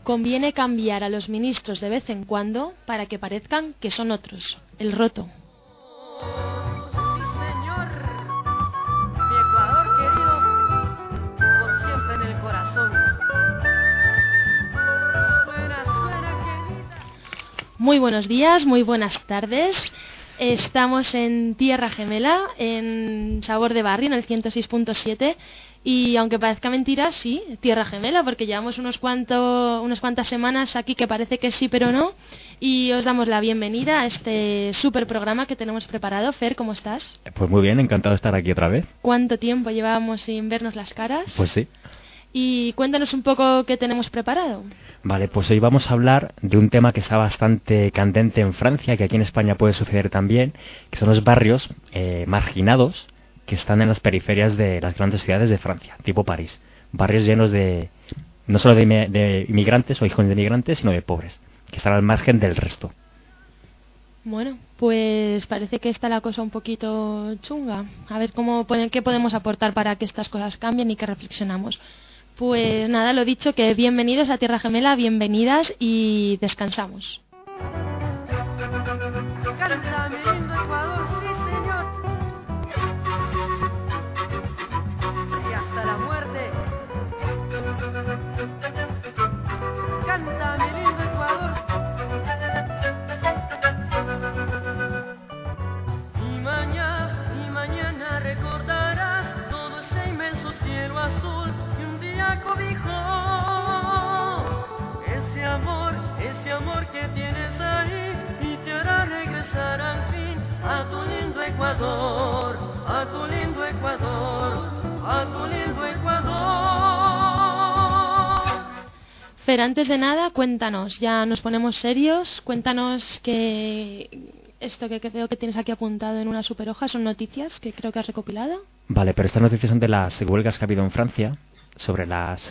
Conviene cambiar a los ministros de vez en cuando para que parezcan que son otros, el roto. Muy buenos días, muy buenas tardes. Estamos en Tierra Gemela, en Sabor de Barrio, en el 106.7. Y aunque parezca mentira, sí, Tierra Gemela, porque llevamos unas cuantas semanas aquí que parece que sí, pero no. Y os damos la bienvenida a este súper programa que tenemos preparado. Fer, ¿cómo estás? Pues muy bien, encantado de estar aquí otra vez. ¿Cuánto tiempo llevábamos sin vernos las caras? Pues sí. Y cuéntanos un poco qué tenemos preparado. Vale, pues hoy vamos a hablar de un tema que está bastante candente en Francia, que aquí en España puede suceder también, que son los barrios marginados que están en las periferias de las grandes ciudades de Francia, tipo París. Barrios llenos de, no solo de inmigrantes o hijos de inmigrantes, sino de pobres, que están al margen del resto. Bueno, pues parece que está la cosa un poquito chunga. A ver qué podemos aportar para que estas cosas cambien y que reflexionamos. Pues nada, lo dicho, que bienvenidos a Tierra Gemela, bienvenidas y descansamos. Canta mi lindo Ecuador, sí señor. Y hasta la muerte. Canta mi lindo Ecuador. Y mañana recordarás todo ese inmenso cielo azul que un día cobijó. Ese amor que tienes ahí y te hará regresar al fin a tu lindo Ecuador, a tu lindo Ecuador, a tu lindo Ecuador. Fer, antes de nada, cuéntanos, ya nos ponemos serios, cuéntanos que esto que veo que tienes aquí apuntado en una super hoja son noticias que creo que has recopilado. Vale, pero estas noticias son de las huelgas que ha habido en Francia sobre las...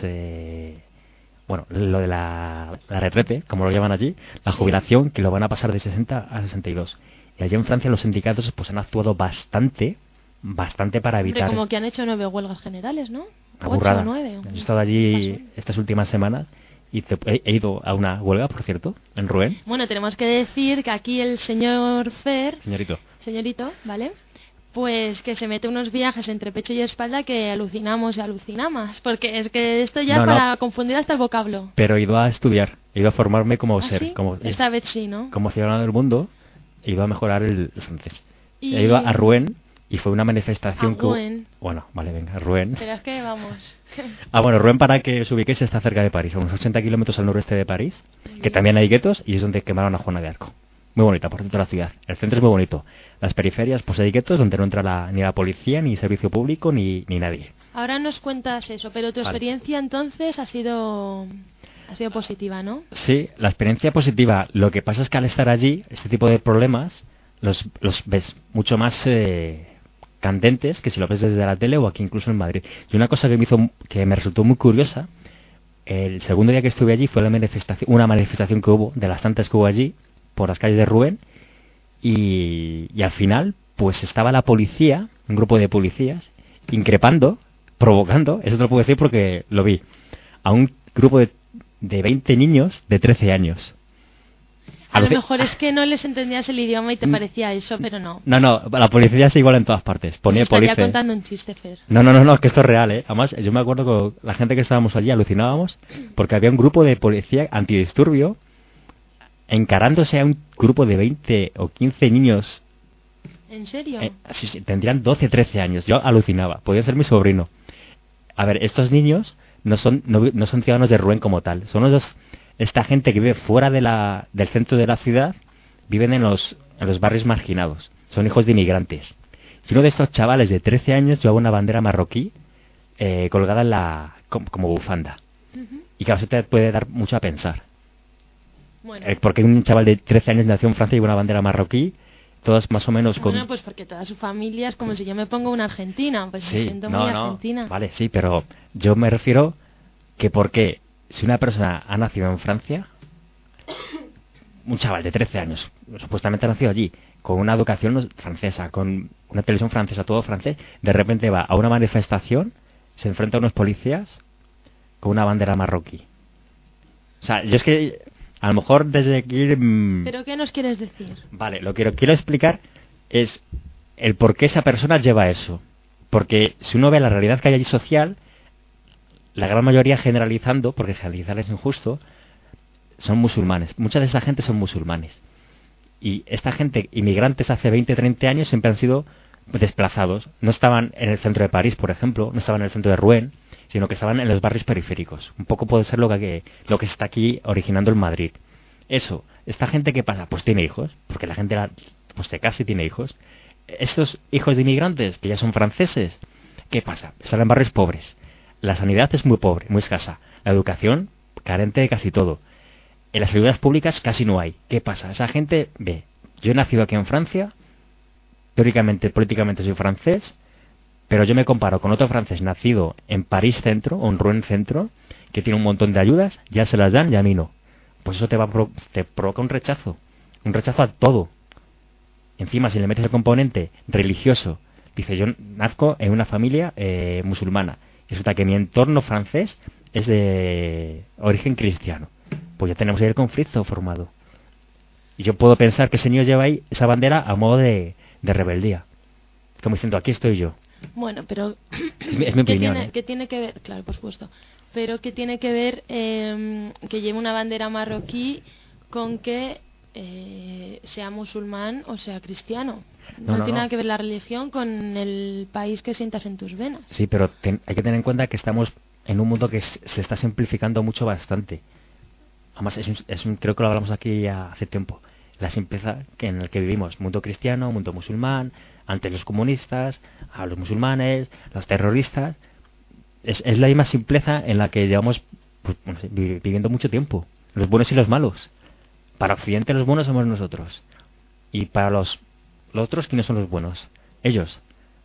lo de la retrete, como lo llaman allí, la jubilación, que lo van a pasar de 60 a 62. Y allí en Francia los sindicatos pues han actuado bastante para evitar... Hombre, como que han hecho 9 huelgas generales, ¿no? Aburrada. 8 o 9. He estado allí estas últimas semanas y he ido a una huelga, por cierto, en Rouen. Bueno, tenemos que decir que aquí el señor Fer... Señorito, ¿vale? Pues que se mete unos viajes entre pecho y espalda que alucinamos y alucinamos. Porque es que esto ya para confundir hasta el vocablo. Pero he ido a estudiar, he ido a formarme como ser. ¿Sí? Esta vez sí, ¿no? Como ciudadano del mundo, he ido a mejorar el francés. He ido a Rouen y fue una manifestación que... Rouen. Bueno, vale, venga, Rouen. Pero es que vamos... Rouen, para que os ubiquéis, está cerca de París, a unos 80 kilómetros al noroeste de París, que también hay guetos y es donde quemaron a Juana de Arco. Muy bonita, por dentro de la ciudad. El centro es muy bonito. Las periferias, pues hay guetos donde no entra ni la policía, ni servicio público, ni nadie. Ahora nos cuentas eso, pero tu experiencia entonces ha sido positiva, ¿no? Sí, la experiencia positiva. Lo que pasa es que al estar allí, este tipo de problemas los ves mucho más candentes que si lo ves desde la tele o aquí incluso en Madrid. Y una cosa que me resultó muy curiosa, el segundo día que estuve allí fue una manifestación que hubo, de las tantas que hubo allí, por las calles de Rouen, y al final pues estaba la policía, un grupo de policías, increpando, provocando, eso te lo puedo decir porque lo vi, a un grupo de 20 niños de 13 años. A lo mejor es que no les entendías el idioma y te parecía eso, pero no. No, la policía es igual en todas partes. Ponía policía. Estaría contando un chiste, Fer. No, que esto es real, ¿eh? Además, yo me acuerdo que la gente que estábamos allí alucinábamos porque había un grupo de policía antidisturbio encarándose a un grupo de 20 o 15 niños. ¿En serio? Sí, tendrían 12, 13 años. Yo alucinaba. Podía ser mi sobrino. A ver, estos niños no son ciudadanos de Rouen como tal. Son esta gente que vive fuera del centro de la ciudad, viven en los barrios marginados. Son hijos de inmigrantes. Y uno de estos chavales de 13 años llevaba una bandera marroquí colgada como bufanda. Uh-huh. Y claro, eso te puede dar mucho a pensar. Bueno. Porque un chaval de 13 años nació en Francia y lleva una bandera marroquí, todas más o menos con... Bueno, pues porque toda su familia es como si yo me pongo una argentina, pues sí, me siento muy argentina. Vale, sí, pero yo me refiero que porque si una persona ha nacido en Francia, un chaval de 13 años, supuestamente nació allí, con una educación francesa, con una televisión francesa, todo francés, de repente va a una manifestación, se enfrenta a unos policías con una bandera marroquí. O sea, yo es que a lo mejor desde aquí... ¿Pero qué nos quieres decir? Vale, lo que quiero explicar es el por qué esa persona lleva eso. Porque si uno ve la realidad que hay allí social, la gran mayoría, generalizando, porque generalizar es injusto, son musulmanes. Mucha de esa gente son musulmanes. Y esta gente, inmigrantes hace 20, 30 años, siempre han sido desplazados. No estaban en el centro de París, por ejemplo, no estaban en el centro de Rouen, sino que estaban en los barrios periféricos. Un poco puede ser lo que se está aquí originando en Madrid. Eso, esta gente, ¿qué pasa? Pues tiene hijos, porque la gente pues se casa y tiene hijos. Estos hijos de inmigrantes, que ya son franceses, ¿qué pasa? Están en barrios pobres. La sanidad es muy pobre, muy escasa. La educación, carente de casi todo. En las ayudas públicas casi no hay. ¿Qué pasa? Esa gente ve, yo he nacido aquí en Francia, teóricamente, políticamente soy francés, pero yo me comparo con otro francés nacido en París centro, o en Rouen centro, que tiene un montón de ayudas, ya se las dan y a mí no. Pues eso te provoca un rechazo a todo. Encima, si le metes el componente religioso, dice, yo nazco en una familia musulmana, y resulta que mi entorno francés es de origen cristiano. Pues ya tenemos ahí el conflicto formado. Y yo puedo pensar que ese niño lleva ahí esa bandera a modo de rebeldía. Como diciendo, aquí estoy yo. Bueno, pero... es mi opinión. ¿Qué tiene que ver? Claro, por supuesto. Pero ¿qué tiene que ver que lleve una bandera marroquí con que sea musulmán o sea cristiano? No tiene nada que ver la religión con el país que sientas en tus venas. Sí, pero hay que tener en cuenta que estamos en un mundo que se está simplificando mucho bastante. Además, creo que lo hablamos aquí ya hace tiempo. La simpleza en el que vivimos, mundo cristiano, mundo musulmán, ante los comunistas, a los musulmanes, los terroristas. Es la misma simpleza en la que llevamos pues, viviendo mucho tiempo. Los buenos y los malos. Para Occidente los buenos somos nosotros. Y para los otros, ¿quiénes son los buenos? Ellos.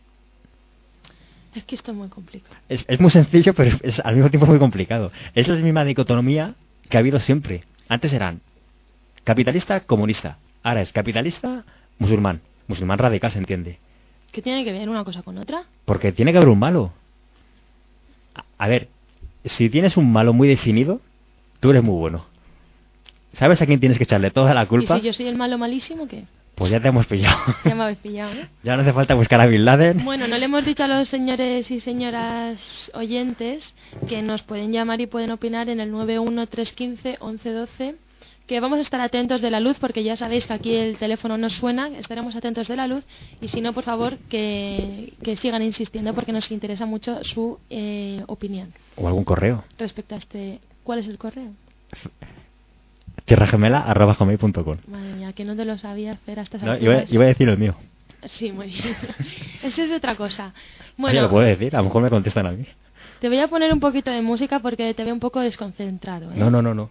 Es que esto es muy complicado. Es muy sencillo, pero es al mismo tiempo muy complicado. Es la misma dicotomía que ha habido siempre. Antes eran capitalista, comunista. Ahora es capitalista, musulmán. Musulmán radical, se entiende. ¿Qué tiene que ver una cosa con otra? Porque tiene que haber un malo. A ver, si tienes un malo muy definido, tú eres muy bueno. ¿Sabes a quién tienes que echarle toda la culpa? ¿Y si yo soy el malo malísimo, qué? Pues ya te hemos pillado. Ya me habéis pillado, ¿no? Ya no hace falta buscar a Bin Laden. Bueno, no le hemos dicho a los señores y señoras oyentes que nos pueden llamar y pueden opinar en el 913151112, que vamos a estar atentos de la luz, porque ya sabéis que aquí el teléfono no suena, estaremos atentos de la luz, y si no, por favor, que sigan insistiendo, porque nos interesa mucho su opinión. O algún correo. Respecto a este... ¿Cuál es el correo? tierragemela@gmail.com. Madre mía, que no te lo sabía hacer hasta no, iba a decir el mío. Sí, muy bien. Eso es otra cosa. Bueno, ya lo puedo decir, a lo mejor me contestan a mí. Te voy a poner un poquito de música porque te veo un poco desconcentrado, ¿eh? No. Alma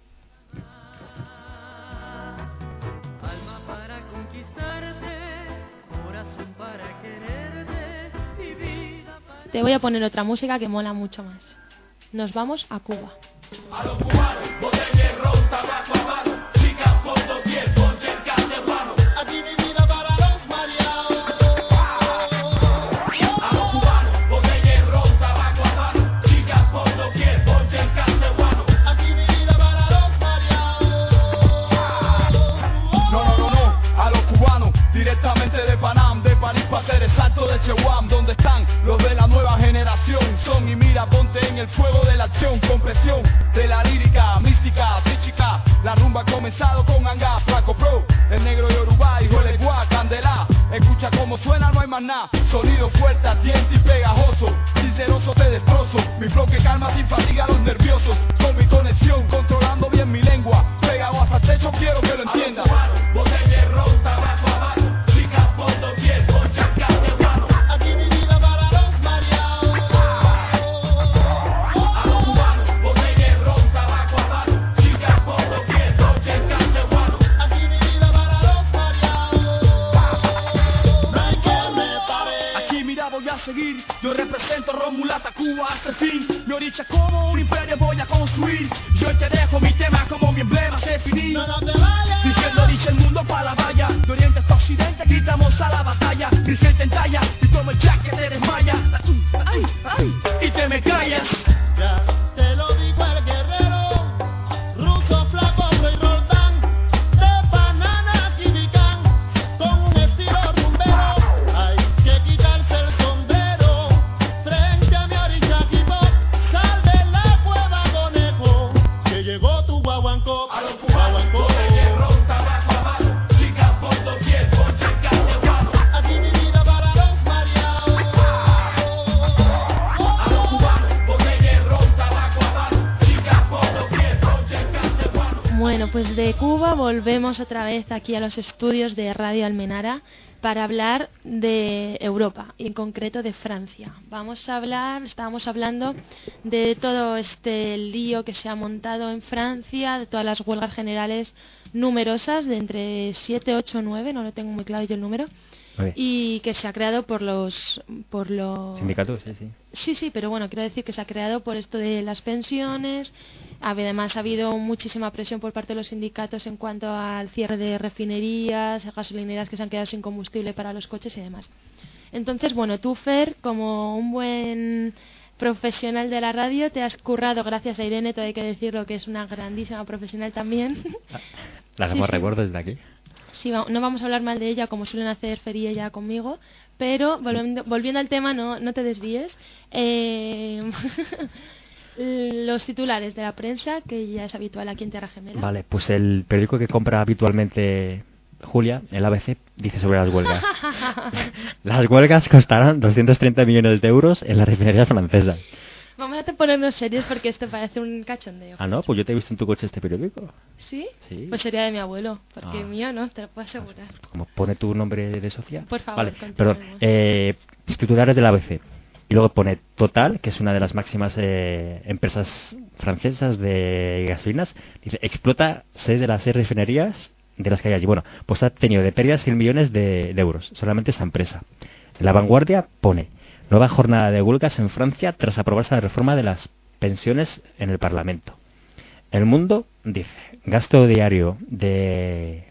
para conquistarte, corazón para quererte y vida para... Te voy a poner otra música que mola mucho más. Nos vamos a Cuba. A los cubanos, botella, ron, tabaco, habano, chicas por doquier, ponche el castellano. Aquí mi vida para los mareados. A los cubanos, botella, ron, tabaco, habano, chicas por doquier, ponche el castellano. Aquí mi vida para los mareados. No, a los cubanos, directamente de Panam, de París para ser exacto, de Chehuam, donde están los de la nueva generación. Son y mira, ponte en el fuego de la acción, con presión de la lírica, mística, psíquica. La rumba ha comenzado con Anga, Flaco Pro, el negro Yoruba, hijo de Guá, Candela. Escucha cómo suena, no hay más nada. Sonido fuerte, ardiente y pegajoso. Sinceroso te destrozo. Mi flow que calma sin fatiga a los nerviosos. Con mi conexión, controlando bien mi lengua. Pegado hasta el techo, quiero que lo entiendas. Botella, ron, tabaco, habano, chicas por doquier, ponche el castellano. Aquí mi vida para los mareados. A los cubanos, botella, ron, tabaco, habano, chicas por doquier, ponche el castellano. Aquí mi vida para los mareados. No hay que me pare. Aquí mira voy a seguir. Yo represento Romulata, Cuba hasta el fin. Mi oricha como un imperio voy a construir. Yo te dejo mi tema como mi emblema definir. No te vayas. Diciendo dice el mundo para la valla. De oriente hasta occidente gritamos a la batalla. Mi gente en talla y como el jack que te desmaya. Ay, y te me callas. Ya te lo dijo el guerrero. volvemos otra vez aquí a los estudios de Radio Almenara para hablar de Europa y en concreto de Francia. Estábamos hablando de todo este lío que se ha montado en Francia, de todas las huelgas generales numerosas, de entre 7, 8, 9, no lo tengo muy claro yo el número, y que se ha creado por los sindicatos, sí. Sí, pero bueno, quiero decir que se ha creado por esto de las pensiones. Además ha habido muchísima presión por parte de los sindicatos en cuanto al cierre de refinerías, gasolineras que se han quedado sin combustible para los coches y demás. Entonces, bueno, tú, Fer, como un buen profesional de la radio, te has currado, gracias a Irene, todo hay que decirlo, que es una grandísima profesional también. La hacemos recuerdo desde aquí. Sí, no vamos a hablar mal de ella como suelen hacer Fer y ella conmigo, pero volviendo al tema, no te desvíes. Los titulares de la prensa, que ya es habitual aquí en Tierra Gemela. Vale, pues el periódico que compra habitualmente Julia, el ABC, dice sobre las huelgas. Las huelgas costarán 230 millones de euros en las refinerías francesas. Vamos a ponernos serios porque esto parece un cachondeo. Ah, no, pues yo te he visto en tu coche este periódico. ¿Sí? Sí. Pues sería de mi abuelo, porque mío no, te lo puedo asegurar. Como pone tu nombre de socia. Por favor, vale, perdón. Titulares del ABC. Y luego pone Total, que es una de las máximas empresas francesas de gasolinas. Dice, explota 6 de las 6 refinerías de las que hay allí. Bueno, pues ha tenido de pérdidas 100 millones de euros, solamente esta empresa. En La Vanguardia pone, nueva jornada de huelgas en Francia tras aprobarse la reforma de las pensiones en el Parlamento. El Mundo dice, gasto diario de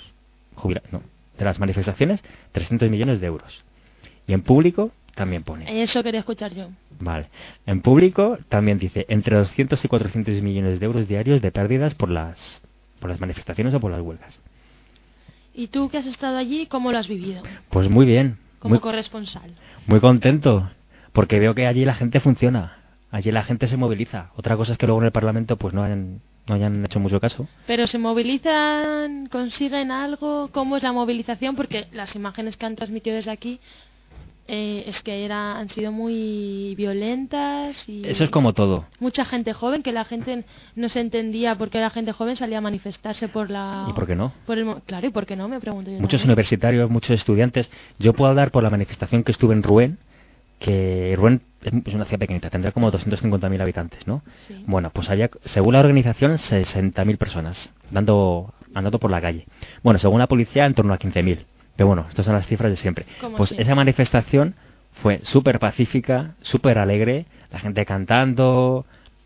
las manifestaciones, 300 millones de euros. Y en Público también pone. Eso quería escuchar yo. Vale. En Público también dice, entre 200 y 400 millones de euros diarios de pérdidas por las manifestaciones o por las huelgas. ¿Y tú que has estado allí, cómo lo has vivido? Pues muy bien. Como corresponsal. Muy contento, porque veo que allí la gente funciona, allí la gente se moviliza. Otra cosa es que luego en el Parlamento pues no hayan hecho mucho caso. Pero se movilizan, consiguen algo. ¿Cómo es la movilización? Porque las imágenes que han transmitido desde aquí es que han sido muy violentas y eso es como todo. Mucha gente joven, que la gente no se entendía por qué la gente joven salía a manifestarse por la... ¿Y por qué no? Claro, ¿y por qué no? Me pregunto yo. Muchos también. Universitarios, muchos estudiantes. Yo puedo hablar por la manifestación que estuve en Rouen, que Rouen es una ciudad pequeñita, tendrá como 250.000 habitantes, ¿no? Sí. Bueno, pues había, según la organización, 60.000 personas andando por la calle. Bueno, según la policía, en torno a 15.000. Pero bueno, estas son las cifras de siempre. Pues sí. Esa manifestación fue súper pacífica, súper alegre, la gente cantando,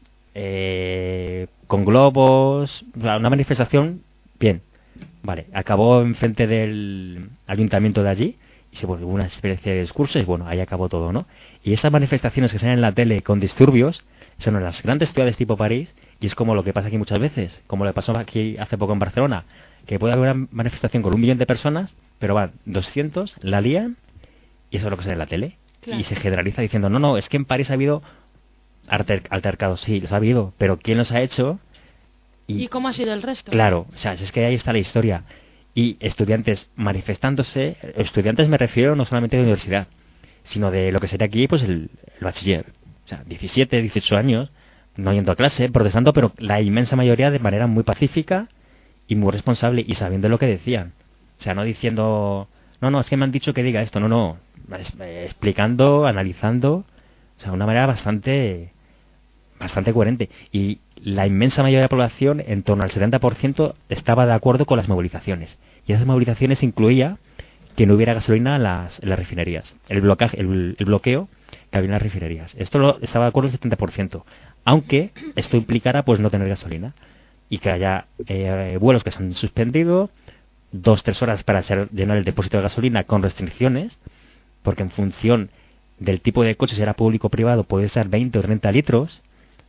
con globos, o sea, una manifestación bien. Vale, acabó enfrente del ayuntamiento de allí y se volvió una especie de discurso y bueno, ahí acabó todo, ¿no? Y estas manifestaciones que salen en la tele con disturbios son en las grandes ciudades tipo París y es como lo que pasa aquí muchas veces, como le pasó aquí hace poco en Barcelona, que puede haber una manifestación con 1 millón de personas, pero van 200, la lían y eso es lo que sale en la tele. Claro. Y se generaliza diciendo, no, es que en París ha habido altercados, sí, los ha habido, pero ¿quién los ha hecho? ¿Y cómo ha sido el resto? Claro, o sea, es que ahí está la historia. Y estudiantes manifestándose, estudiantes me refiero no solamente de universidad, sino de lo que sería aquí, pues el bachiller. O sea, 17, 18 años, no yendo a clase, protestando, pero la inmensa mayoría de manera muy pacífica y muy responsable y sabiendo lo que decían. O sea, no diciendo, no, es que me han dicho que diga esto, no, explicando, analizando, o sea, de una manera bastante coherente. Y la inmensa mayoría de la población, en torno al 70%, estaba de acuerdo con las movilizaciones. Y esas movilizaciones incluía que no hubiera gasolina en las refinerías. El bloqueo que había en las refinerías. Esto estaba de acuerdo el 70%. Aunque esto implicara pues no tener gasolina. Y que haya vuelos que se han suspendido, 2-3 horas para llenar el depósito de gasolina con restricciones, porque en función del tipo de coche, si era público o privado, puede ser 20 o 30 litros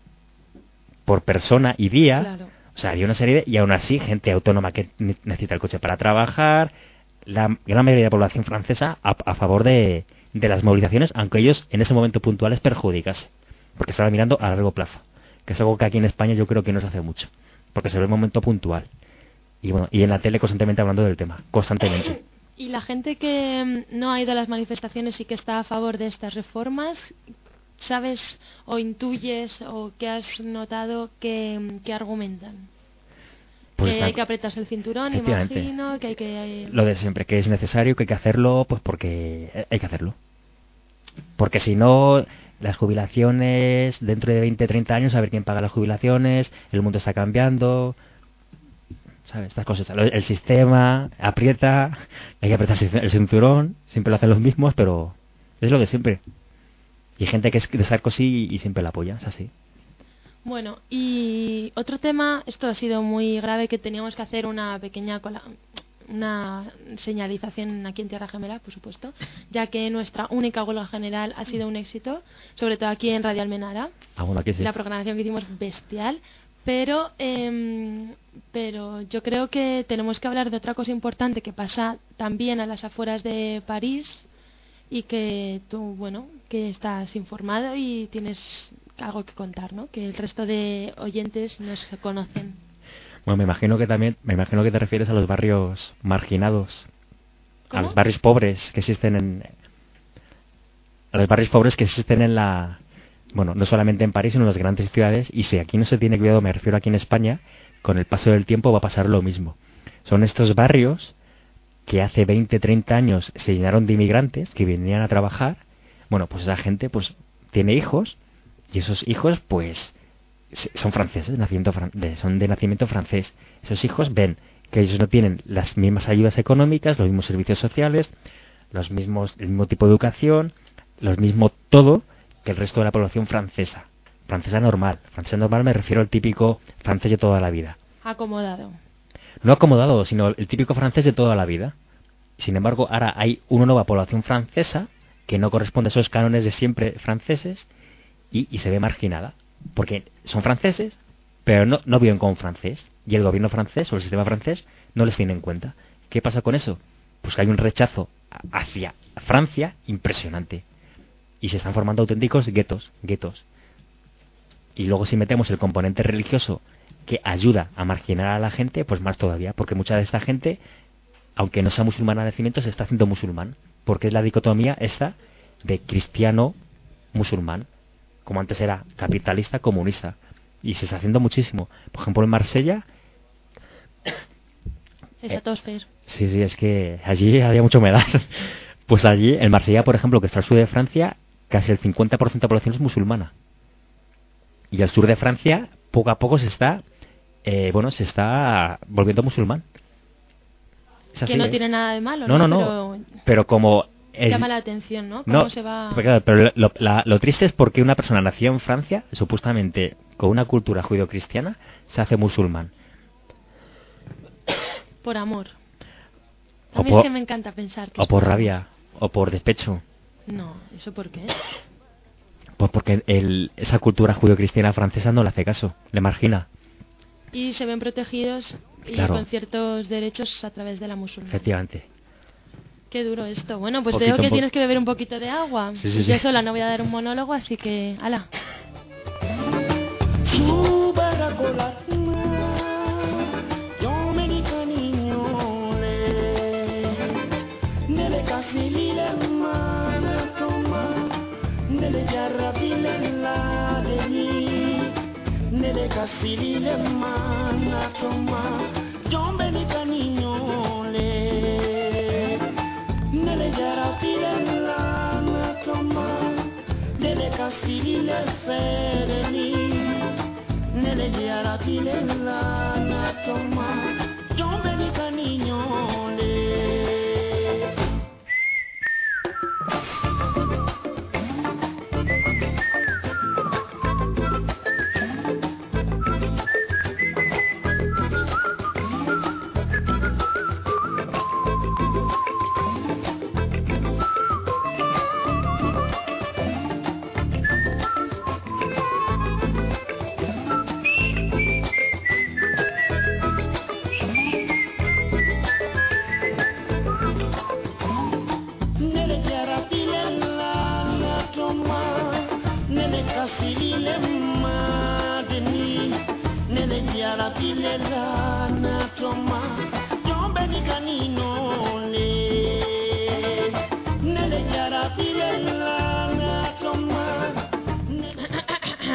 por persona y día. Claro. O sea, había una serie y aún así gente autónoma que necesita el coche para trabajar, la gran mayoría de la población francesa a favor de las movilizaciones, aunque ellos en ese momento puntuales perjudicase, porque estaban mirando a largo plazo, que es algo que aquí en España yo creo que no se hace mucho, porque se ve el momento puntual. Y bueno, y en la tele constantemente hablando del tema, constantemente. Y la gente que no ha ido a las manifestaciones y que está a favor de estas reformas, ¿sabes o intuyes o que has notado que argumentan? Pues que están- hay que apretarse el cinturón, Efectivamente. imagino, que hay que... Lo de siempre, que es necesario, que hay que hacerlo, pues porque hay que hacerlo. Porque si no, las jubilaciones, dentro de 20, 30 años, a ver quién paga las jubilaciones, el mundo está cambiando, ¿sabes? Estas cosas. El sistema aprieta, hay que apretar el cinturón, siempre lo hacen los mismos, pero es lo de siempre. Y hay gente que es de Sarkozy y siempre la apoya, es así. Bueno, y otro tema, esto ha sido muy grave, que teníamos que hacer una pequeña una señalización aquí en Tierra Gemela, por supuesto, ya que nuestra única huelga general ha sido un éxito, sobre todo aquí en Radio Almenara. Ah, bueno, aquí sí. La programación que hicimos bestial, pero yo creo que tenemos que hablar de otra cosa importante que pasa también a las afueras de París y que tú, bueno, que estás informado y tienes algo que contar, ¿no? Que el resto de oyentes no se conocen. Bueno, me imagino que te refieres a los barrios marginados, ¿Cómo? a los barrios pobres que existen en la, bueno, no solamente en París, sino en las grandes ciudades, y si aquí no se tiene cuidado, me refiero aquí en España, con el paso del tiempo va a pasar lo mismo. Son estos barrios que hace 20, 30 años se llenaron de inmigrantes que venían a trabajar. Bueno, pues esa gente pues tiene hijos, y esos hijos pues son franceses, son de nacimiento francés. Esos hijos ven que ellos no tienen las mismas ayudas económicas, los mismos servicios sociales, el mismo tipo de educación, los mismo todo que el resto de la población francesa. Francesa normal me refiero al típico francés de toda la vida. Acomodado. No acomodado, sino el típico francés de toda la vida. Sin embargo, ahora hay una nueva población francesa que no corresponde a esos cánones de siempre franceses y se ve marginada. Porque son franceses, pero no viven como francés. Y el gobierno francés o el sistema francés no les tiene en cuenta. ¿Qué pasa con eso? Pues que hay un rechazo hacia Francia impresionante. Y se están formando auténticos guetos. Y luego si metemos el componente religioso que ayuda a marginar a la gente, pues más todavía. Porque mucha de esta gente, aunque no sea musulmana de nacimiento, se está haciendo musulmán. Porque es la dicotomía esta de cristiano-musulmán. Como antes era capitalista, comunista. Y se está haciendo muchísimo. Por ejemplo, en Marsella... Esa tosfer. Sí, es que allí había mucha humedad. Pues allí, en Marsella, por ejemplo, que está al sur de Francia, casi el 50% de la población es musulmana. Y al sur de Francia, poco a poco se está volviendo musulmán. Es así, que no tiene nada de malo, ¿no? Pero como... llama la atención, ¿no? Cómo se va... Pero lo triste es porque una persona nacida en Francia, supuestamente con una cultura judio-cristiana, se hace musulmán. Por amor. A mí es que me encanta pensar que... O por rabia, o por despecho. No, ¿eso por qué? Pues porque esa cultura judio-cristiana francesa no le hace caso, le margina. Y se ven protegidos y claro, con ciertos derechos a través de la musulmana. Efectivamente. Qué duro esto. Bueno, pues Poquito, veo que tienes que beber un poquito de agua. Sí. Yo sola no voy a dar un monólogo, así que... ¡Hala!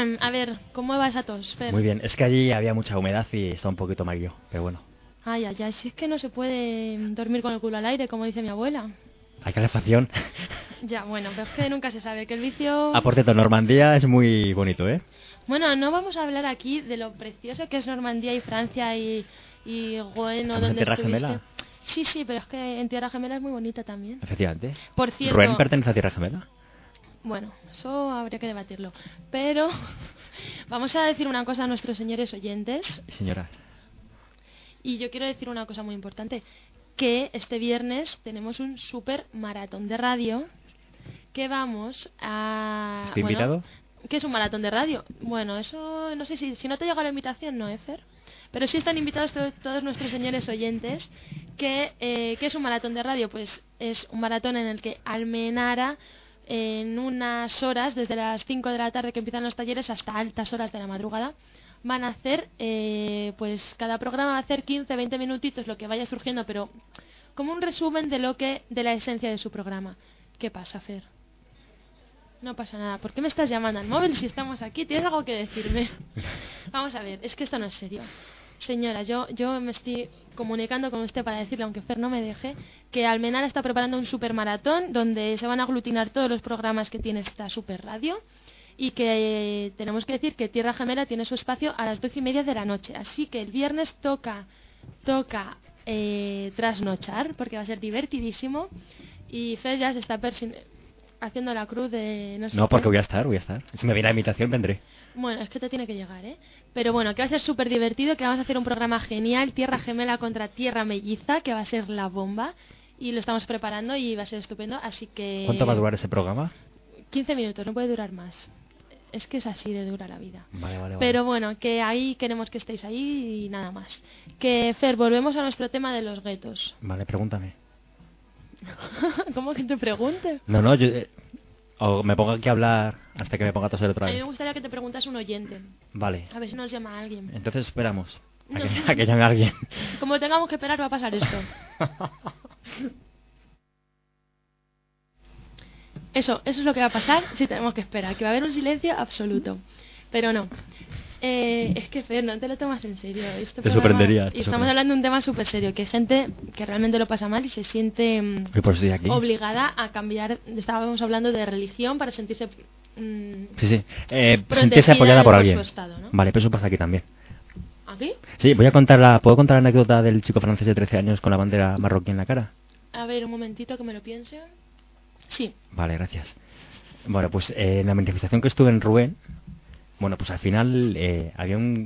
A ver, ¿cómo va esa tos, Fer? Muy bien, es que allí había mucha humedad y está un poquito amarillo, pero bueno. Ay, ay, ay, si es que no se puede dormir con el culo al aire, como dice mi abuela. Hay calefacción. Ya, bueno, pero es que nunca se sabe que el vicio... Por cierto, Normandía es muy bonito, ¿eh? Bueno, no vamos a hablar aquí de lo precioso que es Normandía y Francia y bueno, ¿Estamos en donde Tierra estuviste. Gemela? Sí, sí, pero es que en Tierra Gemela es muy bonita también. Efectivamente. Por cierto... ¿Rubén pertenece a Tierra Gemela? Bueno, eso habría que debatirlo. Pero vamos a decir una cosa a nuestros señores oyentes. Señoras. Y yo quiero decir una cosa muy importante. Que este viernes tenemos un super maratón de radio que vamos a... ¿Estoy invitado? ¿Qué es un maratón de radio? Bueno, eso no sé si no te llega la invitación, ¿no, Efer? Pero sí están invitados todos nuestros señores oyentes. ¿Qué es un maratón de radio? Pues es un maratón en el que Almenara, en unas horas, desde las 5 de la tarde que empiezan los talleres hasta altas horas de la madrugada, van a hacer, pues cada programa va a hacer 15-20 minutitos, lo que vaya surgiendo, pero como un resumen de la esencia de su programa. ¿Qué pasa, Fer? No pasa nada. ¿Por qué me estás llamando al móvil si estamos aquí? ¿Tienes algo que decirme? Vamos a ver, es que esto no es serio. Señora, yo me estoy comunicando con usted para decirle, aunque Fer no me deje, que Almenara está preparando un supermaratón donde se van a aglutinar todos los programas que tiene esta super radio y que tenemos que decir que Tierra Gemela tiene su espacio a las 12:30 de la noche. Así que el viernes toca trasnochar porque va a ser divertidísimo y Fer ya se está haciendo la cruz de... No, porque voy a estar. Si me viene la invitación, vendré. Bueno, es que te tiene que llegar, ¿eh? Pero bueno, que va a ser súper divertido, que vamos a hacer un programa genial, Tierra Gemela contra Tierra Melliza, que va a ser la bomba. Y lo estamos preparando y va a ser estupendo, así que... ¿Cuánto va a durar ese programa? 15 minutos, no puede durar más. Es que es así de dura la vida. Vale. Pero bueno, que ahí queremos que estéis ahí y nada más. Que, Fer, volvemos a nuestro tema de los guetos. Vale, pregúntame. ¿Cómo que te pregunte? No, yo... o me pongo aquí a hablar hasta que me ponga a toser otra A mí vez. me gustaría que te preguntas un oyente. Vale. A ver si nos llama alguien. Entonces esperamos No. a que llame alguien. Como tengamos que esperar va a pasar esto. Eso es lo que va a pasar si tenemos que esperar, que va a haber un silencio absoluto. Pero no. Es que, Fer, no te lo tomas en serio. Te sorprenderías. Y estamos hablando de un tema súper serio, que hay gente que realmente lo pasa mal y se siente Y por eso estoy aquí. obligada a cambiar. Estábamos hablando de religión para sentirse... Sí. Sentirse apoyada por alguien. Su estado, ¿no? Vale, pero eso pasa aquí también. ¿Aquí? Sí, ¿puedo contar la anécdota del chico francés de 13 años con la bandera marroquí en la cara? A ver, un momentito que me lo piense. Sí. Vale, gracias. Bueno, pues en la manifestación que estuve en Rouen, bueno, pues al final había un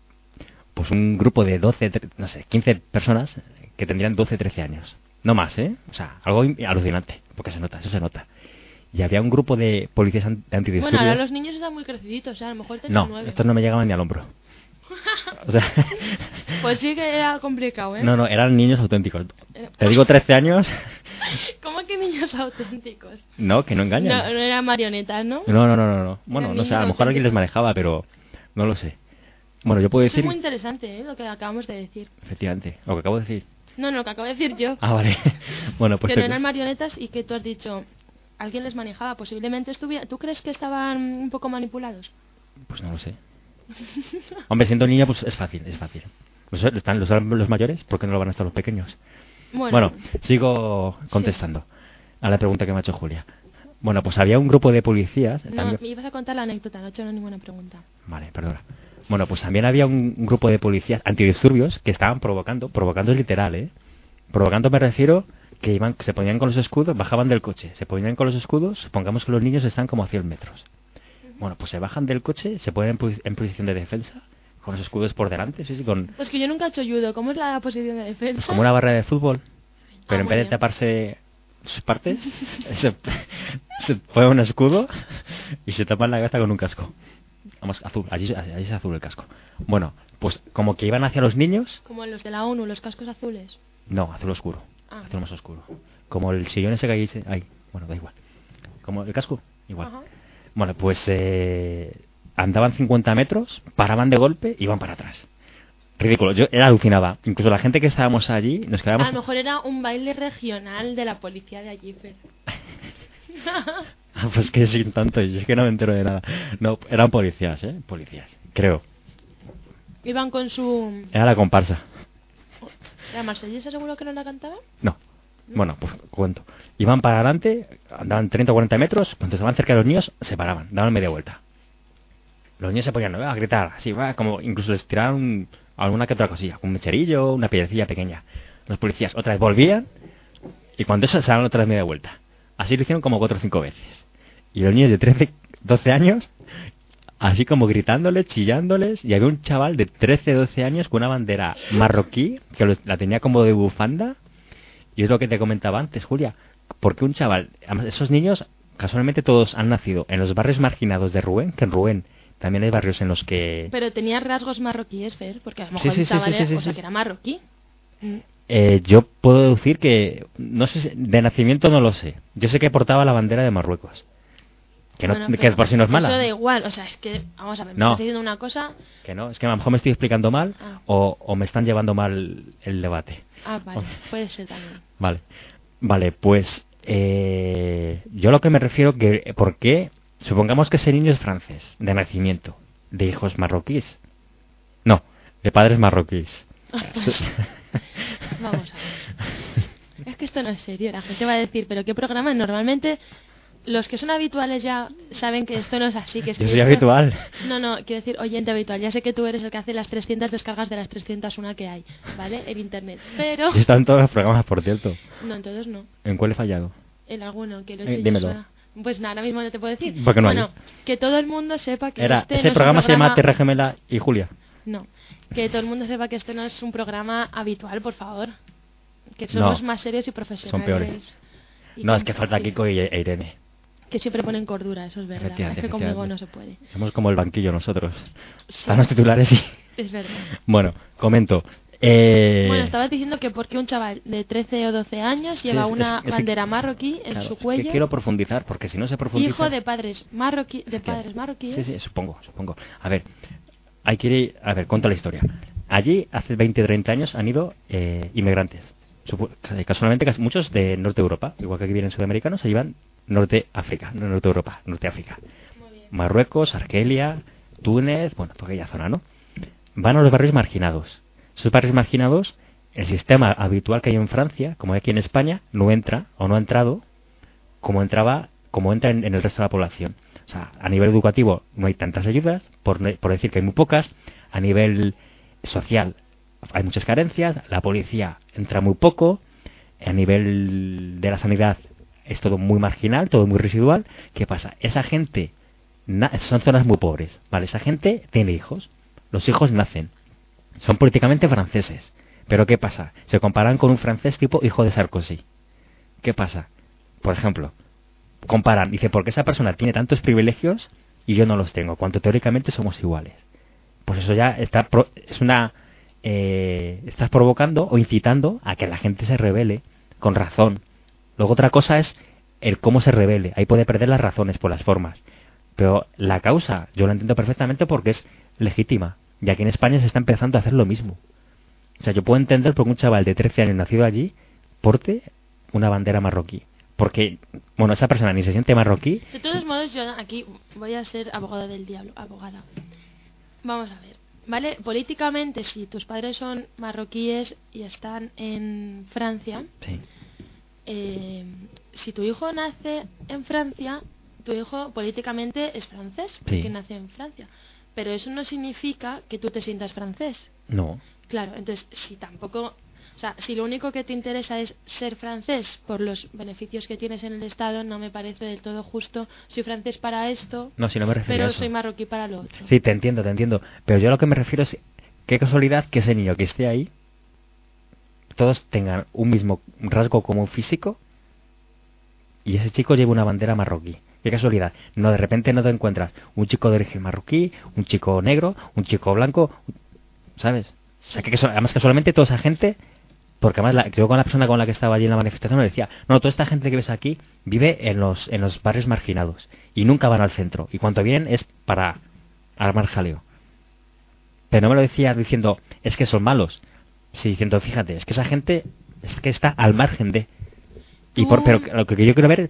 grupo de 15 personas que tendrían 12-13 años. No más, ¿eh? O sea, algo alucinante, porque eso se nota. Y había un grupo de policías antidisturbios. Bueno, ahora los niños están muy creciditos, o sea, a lo mejor tenían 9. Estos no me llegaban ni al hombro. O sea... Pues sí que era complicado, ¿eh? No, eran niños auténticos. Te digo 13 años... ¿Cómo que niños auténticos? No, que no engañan. No eran marionetas, ¿no? No. Bueno, no sé, a lo mejor alguien les manejaba, pero no lo sé. Bueno, yo puedo Eso decir... es muy interesante, ¿eh? Lo que acabamos de decir. Efectivamente, lo que acabo de decir. No, lo que acabo de decir yo. Ah, vale. Bueno, pues... Que no eran marionetas y que tú has dicho... Alguien les manejaba, posiblemente estuviera... ¿Tú crees que estaban un poco manipulados? Pues no lo sé. Hombre, siendo niña, pues es fácil. ¿Están los mayores? ¿Por qué no lo van a estar los pequeños? Bueno, sigo contestando a la pregunta que me ha hecho Julia. Bueno, pues había un grupo de policías... No, me ibas a contar la anécdota, no he hecho ninguna pregunta. Vale, perdona. Bueno, pues también había un grupo de policías antidisturbios que estaban provocando es literal, ¿eh? Provocando me refiero que se ponían con los escudos, bajaban del coche, se ponían con los escudos, supongamos que los niños están como a 100 metros. Bueno, pues se bajan del coche, se ponen en posición de defensa, con los escudos por delante, sí, con... Pues que yo nunca he hecho judo, ¿cómo es la posición de defensa? Pues como una barra de fútbol, pero en vez de bien. taparse sus partes, se pone un escudo y se tapan la cabeza con un casco. Vamos, azul, allí es azul el casco. Bueno, pues como que iban hacia los niños... Como los de la ONU, los cascos azules. No, azul oscuro. Ah. Azul más oscuro. Como el sillón ese que hay... Bueno, da igual. Como el casco, igual. Ajá. Bueno, pues andaban 50 metros, paraban de golpe y iban para atrás. Ridículo, yo alucinaba. Incluso la gente que estábamos allí nos quedábamos... A lo mejor era un baile regional de la policía de allí, Fer. Pues que sin tanto, yo es que no me entero de nada. No, eran policías, policías, creo. Iban con su... Era la comparsa. ¿La marsellesa seguro que no la cantaban? No. Bueno, pues cuento. Iban para adelante, andaban 30 o 40 metros, cuando estaban cerca de los niños, se paraban, daban media vuelta. Los niños se ponían a gritar, así, como incluso les tiraban alguna que otra cosilla, un mecherillo, una piedrecilla pequeña. Los policías otra vez volvían, y cuando eso se daban otra vez media vuelta. Así lo hicieron como 4 o 5 veces. Y los niños de 13, 12 años, así como gritándoles, chillándoles, y había un chaval de 13, 12 años con una bandera marroquí, que la tenía como de bufanda. Y es lo que te comentaba antes, Julia, porque un chaval, esos niños casualmente todos han nacido en los barrios marginados de Rouen, que en Rouen también hay barrios en los que... Pero tenía rasgos marroquíes, Fer, porque a lo mejor el chaval que era marroquí. Yo puedo decir que, no sé, de nacimiento no lo sé. Yo sé que portaba la bandera de Marruecos. Que, no, que por si no es mala. Eso da igual, o sea, es que, vamos a ver, me no, estás diciendo una cosa... Que no, es que a lo mejor me estoy explicando mal o me están llevando mal el debate. Ah, vale, puede ser también. Vale, pues yo lo que me refiero que, ¿por qué? Supongamos que ese niño es francés, de nacimiento, de hijos marroquíes. No, de padres marroquíes. Vamos a ver. Es que esto no es serio, la gente va a decir, ¿pero qué programa? Normalmente... Los que son habituales ya saben que esto no es así. Que es Yo soy habitual. No, quiero decir oyente habitual. Ya sé que tú eres el que hace las 300 descargas de las 301 que hay, ¿vale? En internet. Pero... Están todos los programas, por cierto. No, entonces no. ¿En cuál he fallado? En alguno, que lo he hecho dímelo. yo sola. Pues nada, ahora mismo no te puedo decir. Porque no bueno, que todo el mundo sepa que ese programa se llama Tierra Gemela y Julia. No, que todo el mundo sepa que esto no es un programa habitual, por favor. Que somos más serios y profesionales. Son peores. No, es que falta Kiko e Irene. Que siempre ponen cordura, eso es verdad. Es que conmigo no se puede. Somos como el banquillo nosotros. Sí. Están los titulares y... Es verdad. Bueno, comento. Bueno, estabas diciendo que porque un chaval de 13 o 12 años lleva una bandera marroquí en su cuello. Es que quiero profundizar, porque si no se profundiza... Hijo de padres marroquíes. Sí, supongo. A ver, cuento la historia. Allí, hace 20 o 30 años, han ido inmigrantes. Casualmente, muchos de Norte Europa. Igual que aquí vienen sudamericanos, se llevan Norte África. Marruecos, Argelia, Túnez, bueno, toda aquella zona, ¿no? Van a los barrios marginados. Esos barrios marginados, el sistema habitual que hay en Francia, como hay aquí en España, no entra o no ha entrado como entra en el resto de la población. O sea, a nivel educativo no hay tantas ayudas, por decir que hay muy pocas. A nivel social hay muchas carencias, la policía entra muy poco, a nivel de la sanidad es todo muy marginal, todo muy residual. ¿Qué pasa? Esa gente, son zonas muy pobres, ¿vale? Esa gente tiene hijos, los hijos nacen, son políticamente franceses, pero ¿qué pasa? Se comparan con un francés tipo hijo de Sarkozy. ¿Qué pasa? Por ejemplo, comparan, dice, ¿por qué esa persona tiene tantos privilegios y yo no los tengo? Cuando teóricamente somos iguales. Pues eso ya estás provocando o incitando a que la gente se rebele con razón. Luego otra cosa es el cómo se rebele. Ahí puede perder las razones por las formas. Pero la causa, yo la entiendo perfectamente porque es legítima. Y aquí en España se está empezando a hacer lo mismo. O sea, yo puedo entender por qué un chaval de 13 años nacido allí porte una bandera marroquí. Porque, bueno, esa persona ni se siente marroquí. De todos modos, yo aquí voy a ser abogada del diablo. Abogada. Vamos a ver. ¿Vale? Políticamente, si tus padres son marroquíes y están en Francia... Sí. Si tu hijo nace en Francia, tu hijo políticamente es francés, porque nace en Francia. Pero eso no significa que tú te sientas francés. No. Claro, entonces, si lo único que te interesa es ser francés por los beneficios que tienes en el Estado, no me parece del todo justo. Soy francés para esto, no me refiero pero a eso. Soy marroquí para lo otro. Sí, te entiendo. Pero yo a lo que me refiero es, qué casualidad que ese niño que esté ahí, todos tengan un mismo rasgo común físico y ese chico lleva una bandera marroquí. Qué casualidad. No, de repente no te encuentras un chico de origen marroquí, un chico negro, un chico blanco, ¿sabes? O sea, que además casualmente toda esa gente, porque además yo con la persona con la que estaba allí en la manifestación me decía, no, toda esta gente que ves aquí vive en los barrios marginados y nunca van al centro. Y cuando vienen es para armar jaleo. Pero no me lo decía diciendo, es que son malos. Sí, diciendo, fíjate, es que esa gente es que está al margen de... pero lo que yo quiero ver,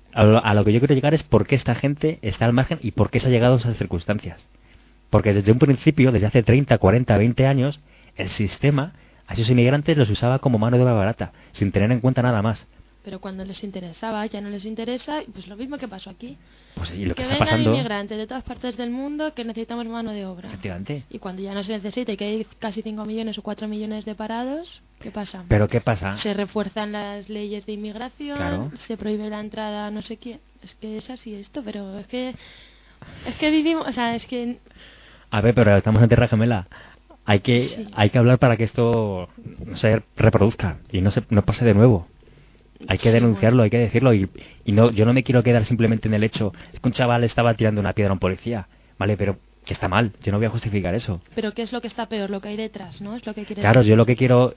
a lo que yo quiero llegar es por qué esta gente está al margen y por qué se ha llegado a esas circunstancias. Porque desde un principio, desde hace 30, 40, 20 años, el sistema a esos inmigrantes los usaba como mano de obra barata, sin tener en cuenta nada más. Pero cuando les interesaba, ya no les interesa, pues lo mismo que pasó aquí. Pues sí, lo que Que está vengan pasando... inmigrantes de todas partes del mundo que necesitamos mano de obra. Efectivamente. Y cuando ya no se necesita y que hay casi 5 millones o 4 millones de parados, ¿qué pasa? ¿Pero qué pasa? Se refuerzan las leyes de inmigración, Claro. se prohíbe la entrada a no sé quién. Es que es así esto, pero es que vivimos, o sea, es que... A ver, pero estamos en Tierra Gemela. Hay que hablar para que esto no se reproduzca y no pase de nuevo. Hay que denunciarlo, bueno. hay que decirlo y no, yo no me quiero quedar simplemente en el hecho. Es que un chaval estaba tirando una piedra a un policía, vale, pero que está mal. Yo no voy a justificar eso. Pero ¿qué es lo que está peor? Lo que hay detrás, ¿no? Es lo que quieres Claro, decir. yo lo que quiero,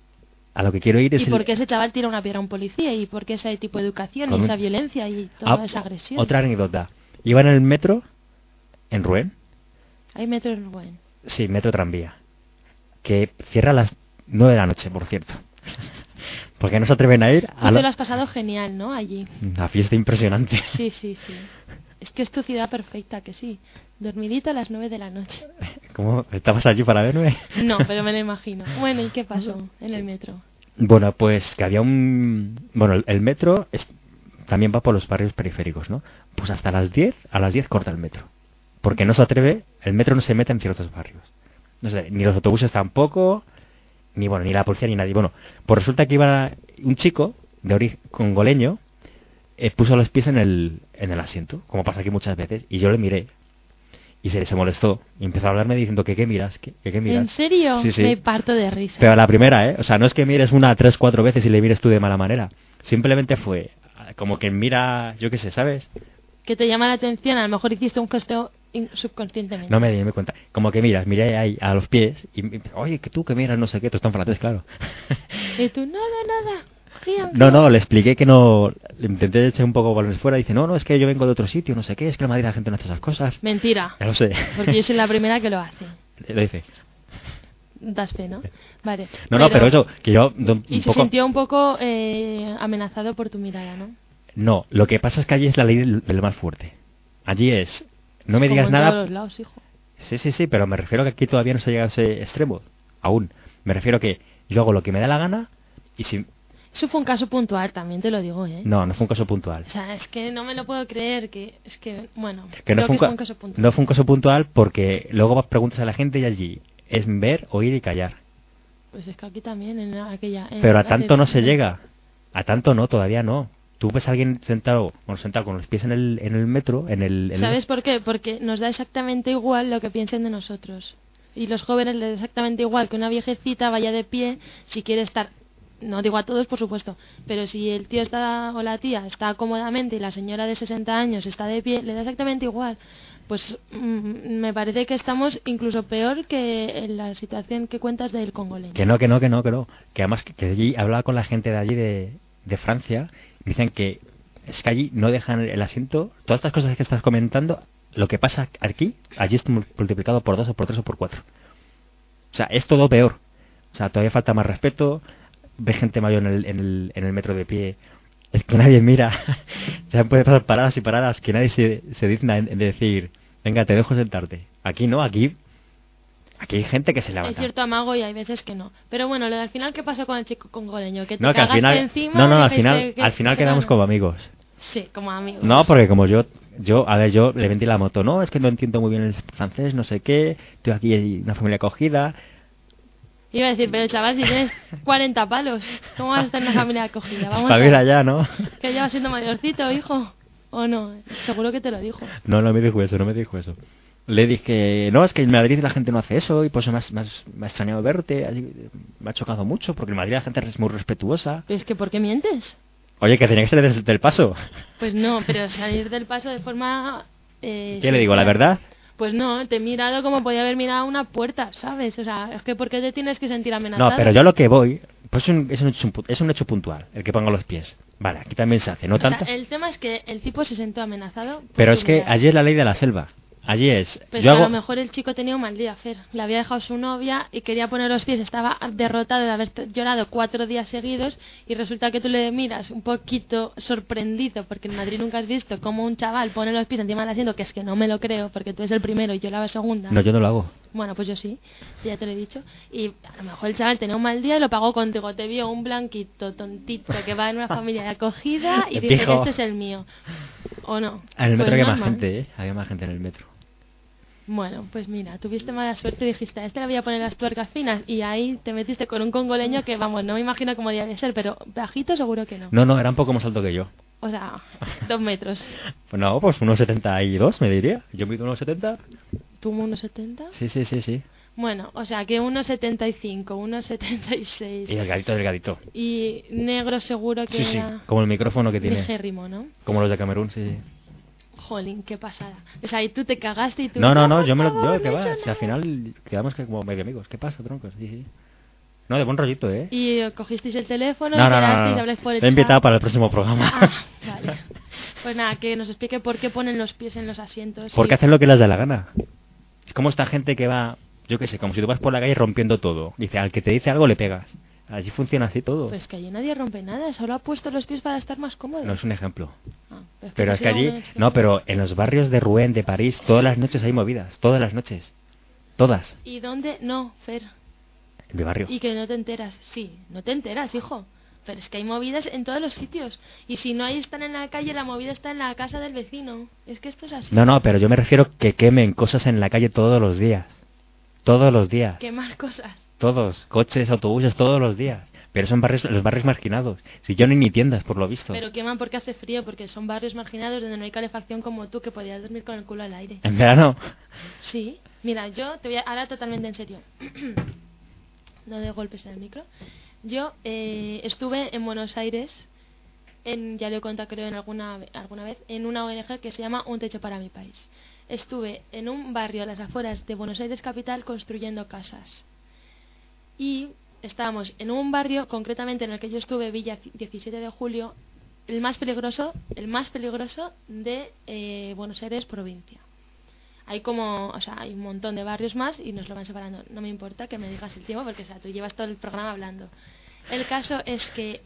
a lo que quiero ir es... ¿Y por qué ese chaval tira una piedra a un policía? ¿Y por qué ese tipo de educación y esa violencia y toda esa agresión? Otra anécdota. Iba en el metro en Rouen. Hay metro en Rouen. Sí, metro tranvía. Que cierra a las 9 de la noche, por cierto. Porque no se atreven a ir Tú te lo has pasado genial, ¿no? Allí. Una fiesta impresionante. Sí, sí, sí. Es que es tu ciudad perfecta, que sí. Dormidito a las 9 de la noche. ¿Cómo? ¿Estabas allí para verme? No, pero me lo imagino. Bueno, ¿y qué pasó en el metro? Bueno, pues que había Bueno, el metro también va por los barrios periféricos, ¿no? Pues hasta las 10, a las 10 corta el metro. Porque no se atreve, el metro no se mete en ciertos barrios. No sé, ni los autobuses tampoco, ni la policía ni nadie. Bueno, pues resulta que iba un chico de origen congoleño, puso los pies en el asiento, como pasa aquí muchas veces, y yo le miré. Y se molestó y empezó a hablarme diciendo que qué miras, que qué miras. ¿En serio? Sí, sí. Me parto de risa. Pero a la primera, ¿eh? O sea, no es que mires 1, 3, 4 veces y le mires tú de mala manera. Simplemente fue como que mira, yo qué sé, ¿sabes? Que te llama la atención, a lo mejor hiciste un gesto subconscientemente. No me di cuenta. Como que miré ahí a los pies y oye, que tú que miras no sé qué, tú estás en francés, claro. Y tú, nada. No, le expliqué que no, le intenté echar un poco balones fuera y dice, no, es que yo vengo de otro sitio, no sé qué, es que en Madrid la gente no hace esas cosas. Mentira. Ya lo sé. Porque yo soy la primera que lo hace. Lo dice. Das fe, ¿no? Vale. No, pero eso, que yo... Y se sintió un poco amenazado por tu mirada, ¿no? No, lo que pasa es que allí es la ley del más fuerte. Allí es, no me digas Como en nada... todos los lados, hijo. Sí, pero me refiero que aquí todavía no se llega a ese extremo. Aún. Me refiero que yo hago lo que me da la gana y si... Eso fue un caso puntual, también te lo digo, ¿eh? No fue un caso puntual. O sea, es que no me lo puedo creer, bueno... Que no creo fue un caso puntual. No fue un caso puntual porque luego preguntas a la gente y allí es ver, oír y callar. Pues es que aquí también, en aquella... Pero a tanto no se llega. A tanto no, todavía no. Tú ves a alguien sentado con los pies en el metro, ¿Sabes por qué? Porque nos da exactamente igual lo que piensen de nosotros. Y los jóvenes les da exactamente igual que una viejecita vaya de pie si quiere estar... No digo a todos, por supuesto, pero si el tío está o la tía está cómodamente y la señora de 60 años está de pie, le da exactamente igual. Pues me parece que estamos incluso peor que en la situación que cuentas del congoleño. Que no. Que además que allí hablaba con la gente de allí de Francia, y dicen que es que allí no dejan el asiento. Todas estas cosas que estás comentando, lo que pasa aquí, allí es multiplicado por 2 o por 3 o por 4. O sea, es todo peor. O sea, todavía falta más respeto. Ve gente mayor en el metro de pie, es que nadie mira. Ya puede pasar paradas y paradas que nadie se digna en decir, venga, te dejo sentarte. Aquí no, aquí hay gente que se levanta. Hay cierto amago y hay veces que no. Pero bueno, al final, ¿qué pasó con el chico congoleño? Que te no, que al cagaste final, encima. al final quedamos como amigos. Sí, como amigos. No, porque como yo le vendí la moto, no, es que no entiendo muy bien el francés, no sé qué, estoy aquí en una familia acogida. Iba a decir, pero chaval, si tienes 40 palos, ¿cómo vas a estar en una familia acogida? Vamos para ver allá, ¿no? Que ya vas siendo mayorcito, hijo. ¿O no? Seguro que te lo dijo. No me dijo eso. Le dije, no, es que en Madrid la gente no hace eso y pues me ha extrañado verte, me ha chocado mucho porque en Madrid la gente es muy respetuosa. Pero es que, ¿por qué mientes? Oye, que tenía que salir del paso. Pues no, pero salir del paso de forma... ¿Qué le digo, la verdad? Pues no, te he mirado como podía haber mirado una puerta, ¿sabes? O sea, es que ¿por qué te tienes que sentir amenazado? No, pero yo lo que voy, pues es un hecho puntual, el que ponga los pies. Vale, aquí también se hace, no tanto. Sea, el tema es que el tipo se sentó amenazado. Pero es que allí es la ley de la selva. Allí es... Pues yo a hago... lo mejor el chico tenía un mal día, Fer. Le había dejado su novia y quería poner los pies. Estaba derrotado de haber llorado 4 días seguidos y resulta que tú le miras un poquito sorprendido porque en Madrid nunca has visto cómo un chaval pone los pies encima del asiento, que es que no me lo creo porque tú eres el primero y yo la segunda. No, yo no lo hago. Bueno, pues yo sí, ya te lo he dicho. Y a lo mejor el chaval tenía un mal día y lo pagó contigo. Te vio un blanquito tontito que va en una familia de acogida y dice, Dijo... este es el mío. ¿O no? En el metro Pues había más normal. gente, ¿eh? Había más gente en el metro. Bueno, pues mira, tuviste mala suerte y dijiste, a este le voy a poner las tuercas finas y ahí te metiste con un congoleño que, vamos, no me imagino cómo debía ser, pero bajito seguro que no. No, era un poco más alto que yo. O sea, 2 metros. Pues no, pues unos 72 me diría. Yo mido unos 70. ¿Tú 1,70? Sí. Bueno, o sea, que 1,75, 1,76. Y delgadito. Y negro seguro que Sí, era como el micrófono que tiene. ligérrimo, ¿no? Como los de Camerún, sí. Jolín, qué pasada. O sea, y tú te cagaste y tú... No, por yo favor, que no he va. hecho Si nada. al final quedamos como medio amigos. ¿Qué pasa, troncos? Sí. No, de buen rollito, ¿eh? Y cogisteis el teléfono No, y quedasteis, no. habláis por el Te he invitado chat. para el próximo programa. Ah, vale. Pues nada, que nos explique por qué ponen los pies en los asientos. Porque y- hacen lo que les da la gana. Es como esta gente que va, yo qué sé, como si tú vas por la calle rompiendo todo. Dice, al que te dice algo le pegas. Así funciona así todo. Pues que allí nadie rompe nada, solo ha puesto los pies para estar más cómodo. No es un ejemplo. Ah, Pero tú es que sí, allí... bueno, es que- No, pero en los barrios de Rouen, de París, todas las noches hay movidas. Todas las noches. Todas. ¿Y dónde? No, Fer. En mi barrio. Y que no te enteras. Sí, no te enteras, hijo. Pero es que hay movidas en todos los sitios. Y si no hay están en la calle, la movida está en la casa del vecino. Es que esto es así. No, pero yo me refiero que quemen cosas en la calle todos los días. Todos los días. Quemar cosas. Todos. Coches, autobuses, todos los días. Pero son barrios, los barrios marginados. Si yo ni tiendas, por lo visto. Pero queman porque hace frío, porque son barrios marginados donde no hay calefacción como tú, que podías dormir con el culo al aire. En verano. Sí. Mira, yo te voy a... Ahora totalmente en serio. No de golpes en el micro. Yo estuve en Buenos Aires, ya lo he contado creo en alguna vez, en una ONG que se llama Un Techo para mi País. Estuve en un barrio a las afueras de Buenos Aires capital construyendo casas. Y estábamos en un barrio, concretamente en el que yo estuve, Villa 17 de Julio, el más peligroso de Buenos Aires provincia. Hay hay un montón de barrios más y nos lo van separando. No me importa que me digas el tiempo porque, o sea, tú llevas todo el programa hablando. El caso es que,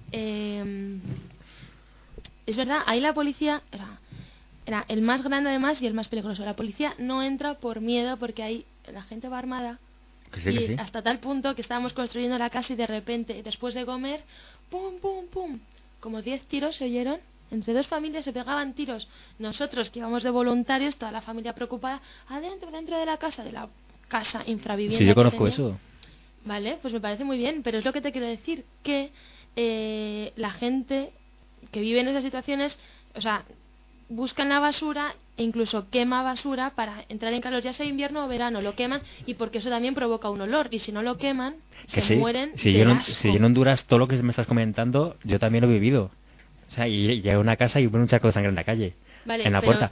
es verdad, ahí la policía era el más grande además y el más peligroso. La policía no entra por miedo porque ahí la gente va armada. Que sí, Y que sí. hasta tal punto que estábamos construyendo la casa y de repente, después de comer, pum, pum, pum, como 10 tiros se oyeron. Entre 2 familias se pegaban tiros. Nosotros que íbamos de voluntarios, toda la familia preocupada, dentro de la casa infravivienda. Sí, yo que conozco tenía. eso. Vale, pues me parece muy bien, pero es lo que te quiero decir, que la gente que vive en esas situaciones, o sea, buscan la basura e incluso quema basura para entrar en calor, ya sea invierno o verano, lo queman y porque eso también provoca un olor y si no lo queman, Que se sí. mueren Si de yo, asco. si yo en Honduras, todo lo que me estás comentando, yo también lo he vivido. O sea, y llegué a una casa y hubo un charco de sangre en la calle. Vale, en la pero puerta.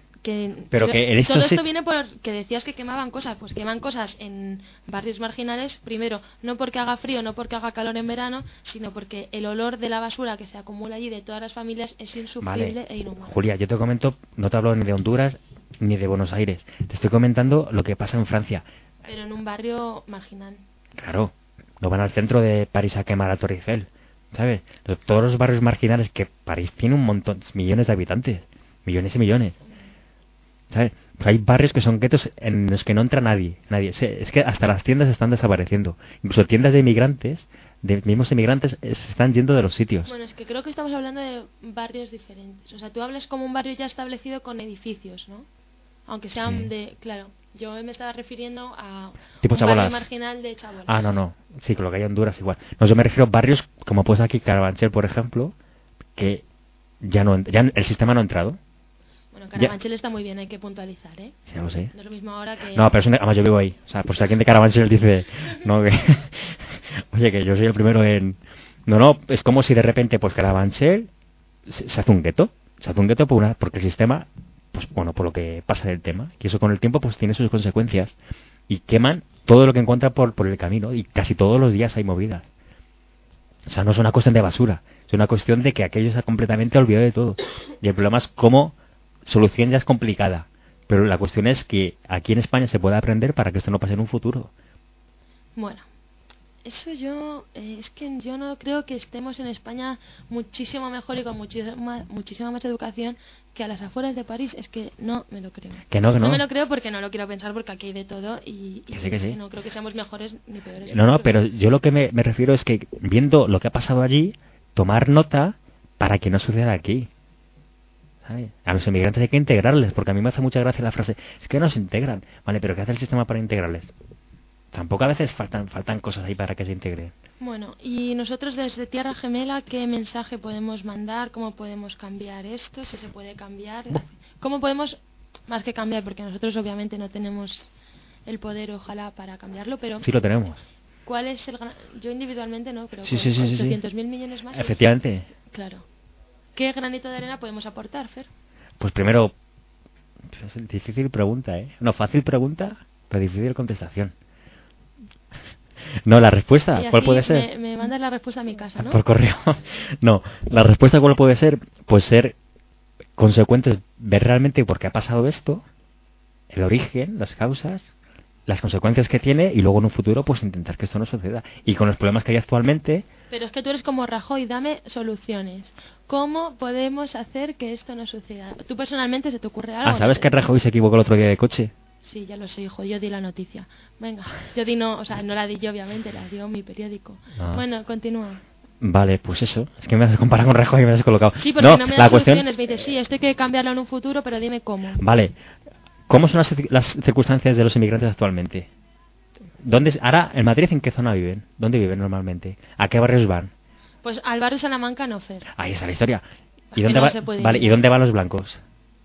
pero que en estos todo esto sit- viene por que decías que quemaban cosas, pues queman cosas en barrios marginales, primero, no porque haga frío, no porque haga calor en verano, sino porque el olor de la basura que se acumula allí de todas las familias es insufrible e inhumano. Julia, yo te comento, no te hablo ni de Honduras ni de Buenos Aires. Te estoy comentando lo que pasa en Francia. Pero en un barrio marginal. Claro, no van al centro de París a quemar a Torre Eiffel, ¿sabes? Todos los barrios marginales, que París tiene un montón, millones de habitantes, millones y millones, ¿sabes? Hay barrios que son guetos en los que no entra nadie. Es que hasta las tiendas están desapareciendo. Incluso tiendas de inmigrantes, de mismos inmigrantes, se están yendo de los sitios. Bueno, es que creo que estamos hablando de barrios diferentes. O sea, tú hablas como un barrio ya establecido con edificios, ¿no? Aunque sean Sí. de... Claro, yo me estaba refiriendo a Tipo un chabolas. barrio marginal de chabolas. Ah, no. Sí, con lo que hay en Honduras igual. No, yo me refiero a barrios como pues aquí Carabanchel, por ejemplo, que ya el sistema no ha entrado. Bueno, Carabanchel está muy bien, hay que puntualizar, ¿eh? Sí, ya lo sé. No es lo mismo ahora que... No, pero además yo vivo ahí. O sea, por si alguien de Carabanchel dice, no, que... Oye, que yo soy el primero en... No, es como si de repente, pues Carabanchel se hace un gueto. Se hace un gueto porque el sistema, pues bueno, por lo que pasa del tema. Y eso con el tiempo, pues tiene sus consecuencias. Y queman todo lo que encuentra por el camino. Y casi todos los días hay movidas. O sea, no es una cuestión de basura. Es una cuestión de que aquello se ha completamente olvidado de todo. Y el problema es cómo... Solución ya es complicada. Pero la cuestión es que aquí en España se puede aprender para que esto no pase en un futuro. Bueno, eso es que yo no creo que estemos en España muchísimo mejor y con muchísima más educación que a las afueras de París. Es que no me lo creo. Que no. No me lo creo porque no lo quiero pensar, porque aquí hay de todo y Que sí. no creo que seamos mejores ni peores. No, pero yo lo que me refiero es que viendo lo que ha pasado allí, tomar nota para que no suceda aquí. ¿Sabes? A los inmigrantes hay que integrarles, porque a mí me hace mucha gracia la frase, es que no se integran. Vale, pero ¿qué hace el sistema para integrarles? Tampoco a veces faltan cosas ahí para que se integren. Bueno, y nosotros desde Tierra Gemela, ¿qué mensaje podemos mandar? ¿Cómo podemos cambiar esto? ¿Si se puede cambiar? ¿Cómo podemos, más que cambiar, porque nosotros obviamente no tenemos el poder, ojalá, para cambiarlo, pero... Sí lo tenemos. ¿Cuál es el gran... Yo individualmente no, pero Sí. 800.000 millones más... Efectivamente. Claro. ¿Qué granito de arena podemos aportar, Fer? Pues primero, difícil pregunta, ¿eh? No, fácil pregunta, pero difícil contestación. No, la respuesta, Y ¿cuál así puede ser? me mandas la respuesta a mi casa, ¿no? Por correo. No, la respuesta ¿cuál puede ser? Pues ser consecuentes, ver realmente por qué ha pasado esto, el origen, las causas, las consecuencias que tiene y luego en un futuro pues intentar que esto no suceda. Y con los problemas que hay actualmente... Pero es que tú eres como Rajoy, dame soluciones. ¿Cómo podemos hacer que esto no suceda? ¿Tú personalmente se te ocurre algo? ¿sabes que Rajoy se equivocó el otro día de coche? Sí, ya lo sé, hijo, yo di la noticia. Venga, yo di no la di yo obviamente, la dio mi periódico. Ah. Bueno, continúa. Vale, pues eso. Es que me has comparado con Rajoy y me has colocado. Sí, porque no me das la cuestión... soluciones, me dices, sí, esto hay que cambiarlo en un futuro, pero dime cómo. Vale. ¿Cómo son las circunstancias de los inmigrantes actualmente? Ahora, en Madrid, ¿en qué zona viven? ¿Dónde viven normalmente? ¿A qué barrios van? Pues al barrio Salamanca no, Fer. Ahí está la historia. Es que no se puede ir. ¿Y dónde van los blancos?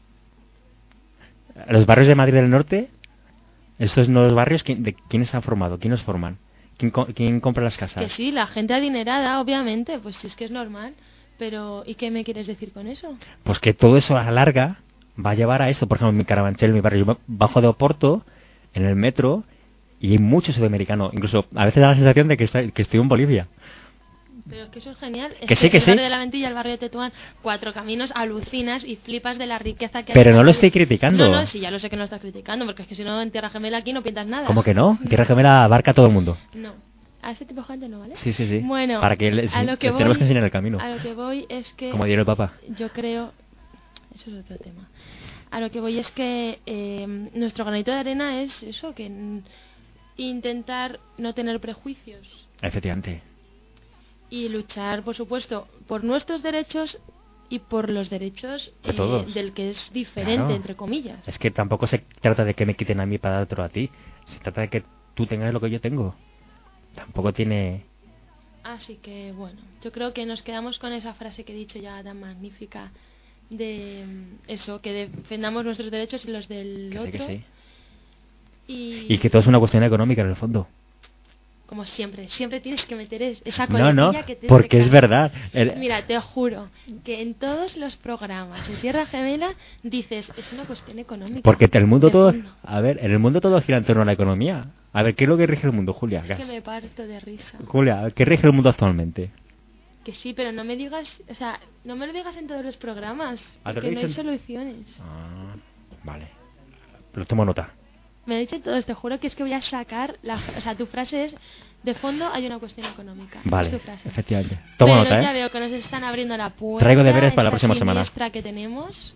¿Los barrios de Madrid del Norte? Estos nuevos barrios, ¿quiénes se han formado? ¿Quién los forman? ¿Quién compra las casas? Que sí, la gente adinerada, obviamente, pues sí, es que es normal. Pero, ¿y qué me quieres decir con eso? Pues que todo eso a la larga va a llevar a eso. Por ejemplo, en mi Carabanchel, en mi barrio, yo bajo de Oporto, en el metro, y hay mucho sudamericano. Incluso a veces da la sensación de que estoy en Bolivia. Pero que eso es genial. Que sí, que el sí. barrio de la Ventilla, el barrio de Tetuán, 4 caminos, alucinas y flipas de la riqueza que hay. Pero no lo estoy criticando. No, sí, ya lo sé que no estás criticando, porque es que si no, en Tierra Gemela aquí no pintas nada. ¿Cómo que no? Tierra Gemela abarca a todo el mundo. No. A ese tipo de gente no, ¿vale? Sí. Bueno, para que a lo que voy, tenemos que enseñar el camino. A lo que voy es que... Como diría el Papa. Yo creo... Eso es otro tema. A lo que voy es que nuestro granito de arena es eso, que intentar no tener prejuicios. Efectivamente. Y luchar, por supuesto, por nuestros derechos y por los derechos de todos. Del que es diferente, Claro. entre comillas. Es que tampoco se trata de que me quiten a mí para dártelo a ti. Se trata de que tú tengas lo que yo tengo. Tampoco tiene... Así que, bueno, yo creo que nos quedamos con esa frase que he dicho ya tan magnífica de eso, que defendamos nuestros derechos y los del Que otro. sí, que sí. Y que todo es una cuestión económica en el fondo. como siempre tienes que meter esa No, coletilla que tienes porque que es verdad. Mira, te juro que en todos los programas de Tierra Gemela dices, es una cuestión económica. Porque el mundo de todo... fondo. A ver, en el mundo todo gira en torno a la economía. A ver, ¿qué es lo que rige el mundo, Julia? Es que me parto de risa. Julia, ¿qué rige el mundo actualmente? Que sí, pero no me digas, o sea, no me lo digas en todos los programas, Ah, ¿te lo porque he no hay dicho en- soluciones. Ah, vale. Lo tomo nota. Me he dicho todos, te juro que es que voy a sacar o sea, tu frase es, de fondo hay una cuestión económica. Vale, Es tu frase. efectivamente. Tomo Pero nota, ya ¿eh? veo que nos están abriendo la puerta. Traigo deberes para la esta próxima semana. siniestra que tenemos.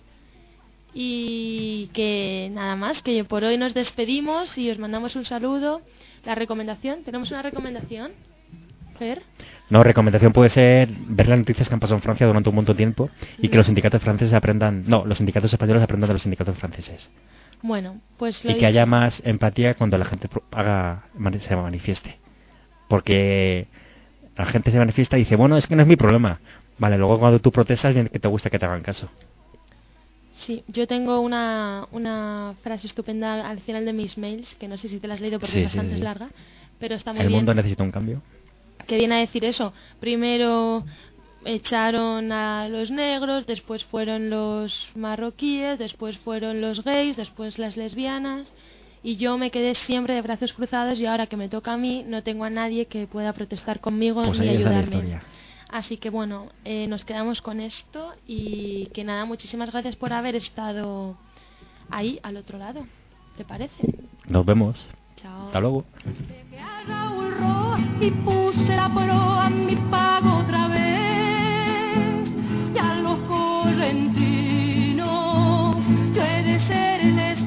Y que nada más, que por hoy nos despedimos y os mandamos un saludo. La recomendación, ¿tenemos una recomendación? Fer. No, recomendación puede ser ver las noticias que han pasado en Francia durante un montón de tiempo y que los sindicatos franceses aprendan... No, los sindicatos españoles aprendan de los sindicatos franceses. Bueno, pues lo Y que dicho. haya más empatía cuando la gente se manifieste. Porque la gente se manifiesta y dice, bueno, es que no es mi problema. Vale, luego cuando tú protestas, bien que te gusta que te hagan caso. Sí, yo tengo una frase estupenda al final de mis mails, que no sé si te la has leído porque Sí, es sí, bastante sí. larga, pero está muy El bien. mundo necesita un cambio. Que viene a decir eso. Primero echaron a los negros, después fueron los marroquíes, después fueron los gays, después las lesbianas, y yo me quedé siempre de brazos cruzados y ahora que me toca a mí no tengo a nadie que pueda protestar conmigo Pues ni ahí está la ayudarme. historia. Así que bueno, nos quedamos con esto y que nada, muchísimas gracias por haber estado ahí al otro lado. ¿Te parece? Nos vemos. Chao. Hasta luego. Dejé a Raúl Roa y puse la proa a mi pago otra vez. Y a los correntinos yo he de serles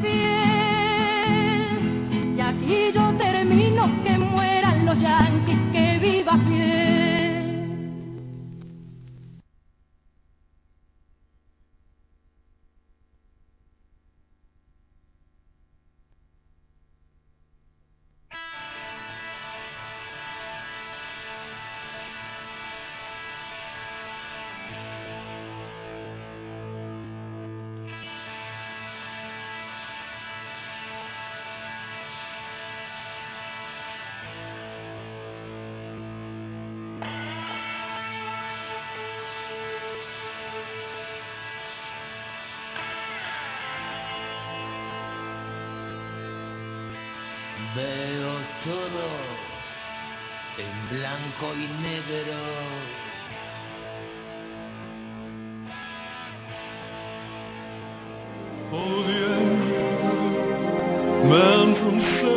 fiel. Y aquí yo termino, que mueran los yanquis, que viva Fidel. Veo todo en blanco y negro. Oh, the end, man from